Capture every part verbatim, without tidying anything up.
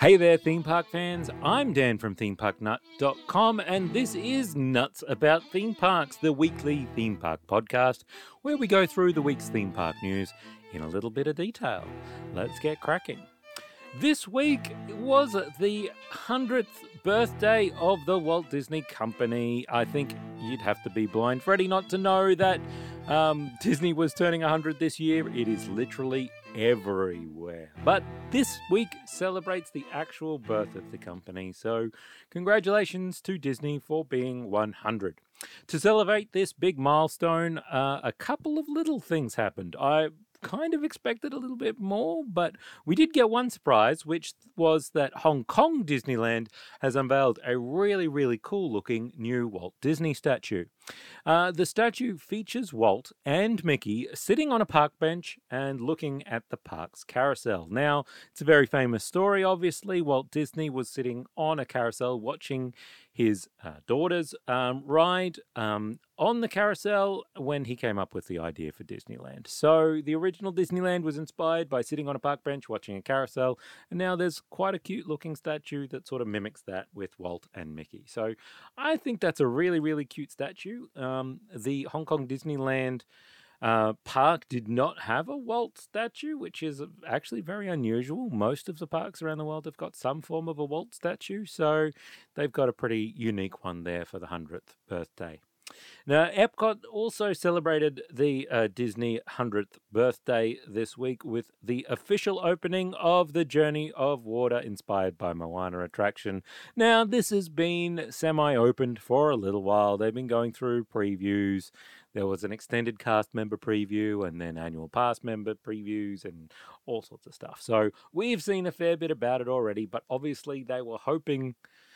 Hey there, theme park fans. I'm Dan from theme park nut dot com, and this is Nuts About Theme Parks, the weekly theme park podcast where we go through the week's theme park news in a little bit of detail. Let's get cracking. This week was the one hundredth birthday of the Walt Disney Company. I think you'd have to be blind Freddy not to know that um, Disney was turning one hundred this year. It is literally everywhere. But this week celebrates the actual birth of the company, so congratulations to Disney for being one hundred. To celebrate this big milestone, uh, a couple of little things happened. I kind of expected a little bit more, but we did get one surprise, which was that Hong Kong Disneyland has unveiled a really, really cool looking new Walt Disney statue. Uh, the statue features Walt and Mickey sitting on a park bench and looking at the park's carousel. Now, it's a very famous story, obviously. Walt Disney was sitting on a carousel watching his uh, daughter's um, ride um, on the carousel when he came up with the idea for Disneyland. So the original Disneyland was inspired by sitting on a park bench watching a carousel, and now there's quite a cute looking statue that sort of mimics that with Walt and Mickey. So I think that's a really, really cute statue. Um, the Hong Kong Disneyland uh, park did not have a Walt statue, which is actually very unusual. Most of the parks around the world have got some form of a Walt statue, so they've got a pretty unique one there for the one hundredth birthday. Now, Epcot also celebrated the uh, Disney one hundredth birthday this week with the official opening of the Journey of Water inspired by Moana attraction. Now, this has been semi-opened for a little while. They've been going through previews. There was an extended cast member preview and then annual pass member previews and all sorts of stuff. So we've seen a fair bit about it already, but obviously they were hoping...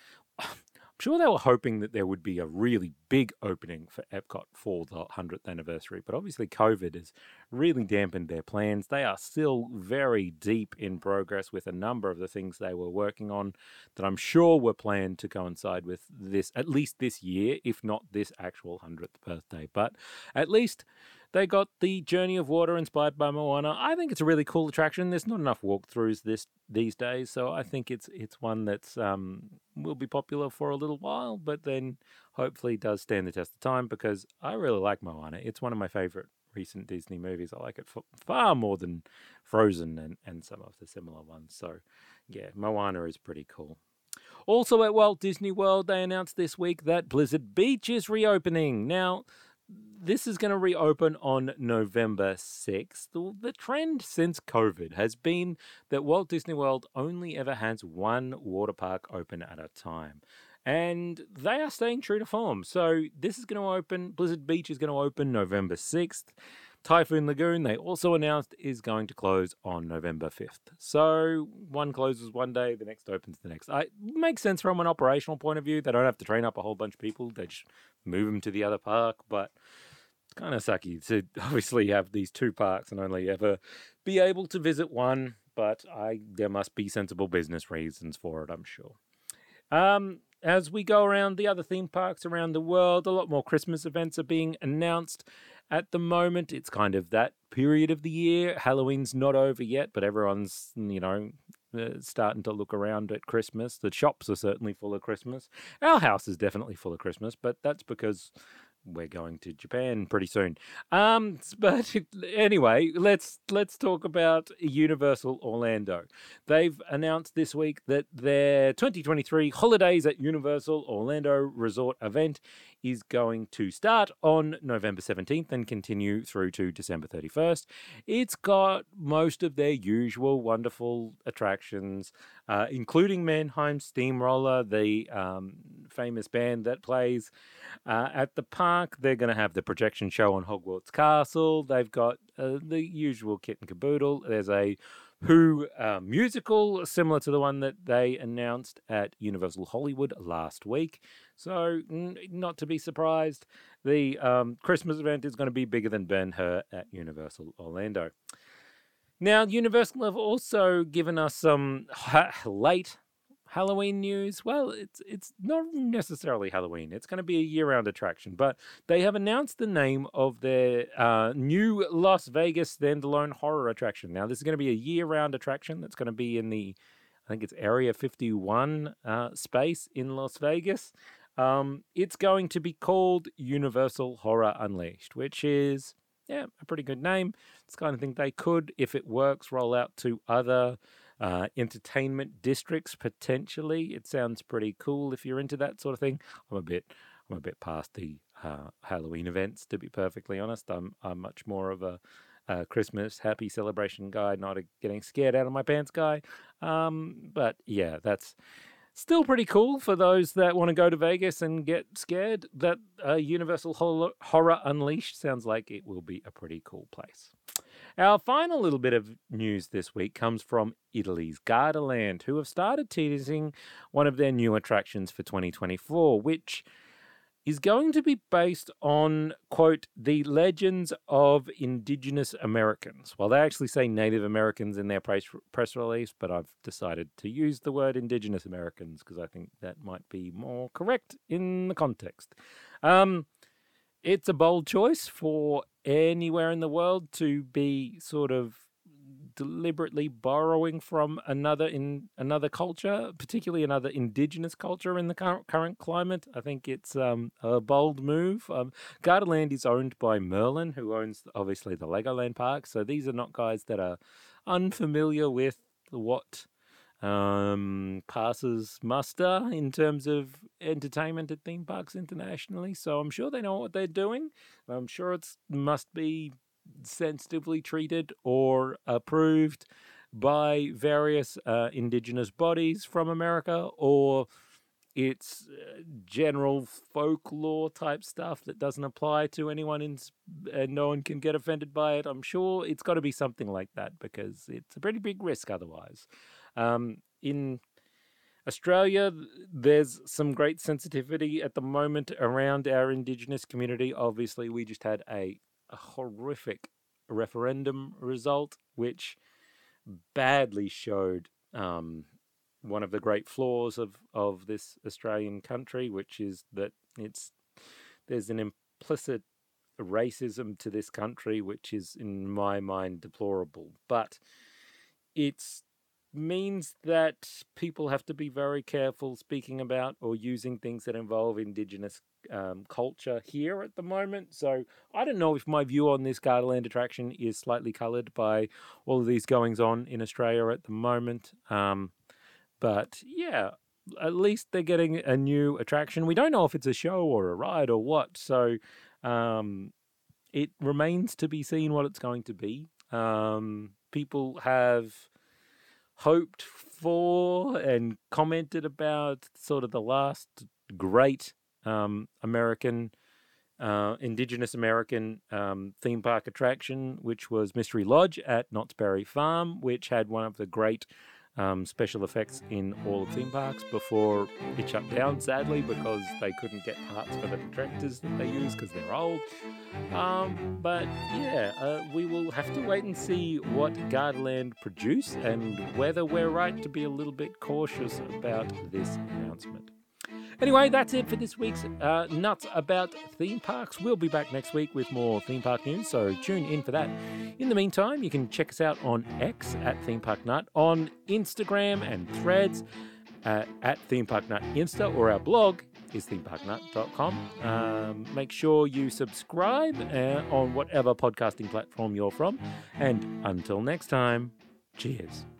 I'm sure they were hoping that there would be a really big opening for Epcot for the one hundredth anniversary, but obviously COVID has really dampened their plans. They are still very deep in progress with a number of the things they were working on that I'm sure were planned to coincide with this, at least this year, if not this actual one hundredth birthday. But at least they got the Journey of Water inspired by Moana. I think it's a really cool attraction. There's not enough walkthroughs this these days, so I think it's it's one that's um, will be popular for a little while, but then hopefully does stand the test of time because I really like Moana. It's one of my favorite recent Disney movies. I like it for far more than Frozen and, and some of the similar ones. So yeah, Moana is pretty cool. Also at Walt Disney World, they announced this week that Blizzard Beach is reopening. Now, this is going to reopen on November sixth. The trend since COVID has been that Walt Disney World only ever has one water park open at a time. And they are staying true to form. So this is going to open, Blizzard Beach is going to open November sixth. Typhoon Lagoon, they also announced, is going to close on November fifth. So one closes one day, the next opens the next. It makes sense from an operational point of view. They don't have to train up a whole bunch of people. They just move them to the other park. But it's kind of sucky to obviously have these two parks and only ever be able to visit one. But I there must be sensible business reasons for it, I'm sure. Um... As we go around the other theme parks around the world, a lot more Christmas events are being announced at the moment. It's kind of that period of the year. Halloween's not over yet, but everyone's, you know, uh, starting to look around at Christmas. The shops are certainly full of Christmas. Our house is definitely full of Christmas, but that's because we're going to Japan pretty soon. Um, but anyway, let's let's talk about Universal Orlando. They've announced this week that their twenty twenty-three Holidays at Universal Orlando Resort event is going to start on November seventeenth and continue through to December thirty-first. It's got most of their usual wonderful attractions, uh, including Mannheim Steamroller, the um, famous band that plays uh, at the park. They're going to have the projection show on Hogwarts Castle. They've got uh, the usual kit and caboodle. There's a Who uh, musical, similar to the one that they announced at Universal Hollywood last week. So, n- not to be surprised, the um, Christmas event is going to be bigger than Ben-Hur at Universal Orlando. Now, Universal have also given us some ha- late Halloween news. Well, it's it's not necessarily Halloween. It's going to be a year-round attraction, but they have announced the name of their uh, new Las Vegas standalone horror attraction. Now, this is going to be a year-round attraction that's going to be in the I think it's Area fifty-one uh, space in Las Vegas. Um, it's going to be called Universal Horror Unleashed, which is, yeah, a pretty good name. It's the kind of thing they could, if it works, roll out to other uh, entertainment districts potentially. It sounds pretty cool if you're into that sort of thing. I'm a bit, I'm a bit past the uh, Halloween events, to be perfectly honest. I'm, I'm much more of a, a Christmas happy celebration guy, not a getting scared out of my pants guy. Um, but yeah, that's still pretty cool for those that want to go to Vegas and get scared. That uh, Universal Horror, Horror Unleashed sounds like it will be a pretty cool place. Our final little bit of news this week comes from Italy's Gardaland, who have started teasing one of their new attractions for twenty twenty-four, which is going to be based on, quote, the legends of Indigenous Americans. Well, they actually say Native Americans in their press, press release, but I've decided to use the word Indigenous Americans because I think that might be more correct in the context. Um, it's a bold choice for anywhere in the world to be sort of deliberately borrowing from another in another culture, particularly another indigenous culture in the current, current climate. I think it's um, a bold move. Um, Gardaland is owned by Merlin, who owns obviously the Legoland park. So these are not guys that are unfamiliar with what um, passes muster in terms of entertainment at theme parks internationally. So I'm sure they know what they're doing. I'm sure it must be sensitively treated or approved by various uh, indigenous bodies from America, or it's uh, general folklore type stuff that doesn't apply to anyone in, and no one can get offended by it. I'm sure it's got to be something like that because it's a pretty big risk otherwise. Um, in Australia, there's some great sensitivity at the moment around our Indigenous community. Obviously, we just had a a horrific referendum result, which badly showed um, one of the great flaws of, of this Australian country, which is that it's there's an implicit racism to this country, which is, in my mind, deplorable. But it's means that people have to be very careful speaking about or using things that involve Indigenous um, culture here at the moment. So I don't know if my view on this Gardaland attraction is slightly coloured by all of these goings on in Australia at the moment. Um, but yeah, at least they're getting a new attraction. We don't know if it's a show or a ride or what. So um, it remains to be seen what it's going to be. Um, people have hoped for and commented about sort of the last great um, American, uh, Indigenous American um, theme park attraction, which was Mystery Lodge at Knott's Berry Farm, which had one of the great um, special effects in all of theme parks before it shut down, sadly, because they couldn't get parts for the projectors that they use because they're old. Um, but yeah, uh, we will have to wait and see what Gardaland produce and whether we're right to be a little bit cautious about this announcement. Anyway, that's it for this week's uh, Nuts About Theme Parks. We'll be back next week with more theme park news, so tune in for that. In the meantime, you can check us out on X at Theme Park Nut, on Instagram and Threads uh, at Theme Park Nut Insta, or our blog is theme park nut dot com. Um, make sure you subscribe uh, on whatever podcasting platform you're from. And until next time, cheers.